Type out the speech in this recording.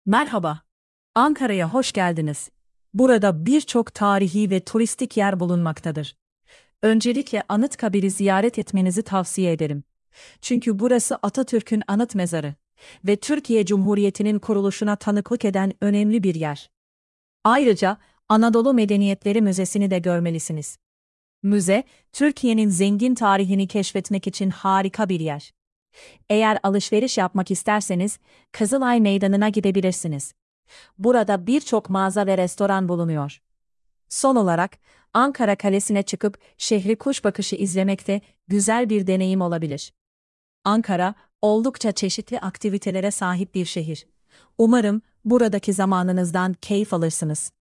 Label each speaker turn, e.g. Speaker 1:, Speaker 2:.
Speaker 1: Merhaba, Ankara'ya hoş geldiniz. Burada birçok tarihi ve turistik yer bulunmaktadır. Öncelikle Anıtkabir'i ziyaret etmenizi tavsiye ederim. Çünkü burası Atatürk'ün anıt mezarı ve Türkiye Cumhuriyeti'nin kuruluşuna tanıklık eden önemli bir yer. Ayrıca Anadolu Medeniyetleri Müzesi'ni de görmelisiniz. Müze, Türkiye'nin zengin tarihini keşfetmek için harika bir yer. Eğer alışveriş yapmak isterseniz Kızılay Meydanı'na gidebilirsiniz. Burada birçok mağaza ve restoran bulunuyor. Son olarak, Ankara Kalesi'ne çıkıp şehri kuş bakışı izlemek de güzel bir deneyim olabilir. Ankara, oldukça çeşitli aktivitelere sahip bir şehir. Umarım buradaki zamanınızdan keyif alırsınız.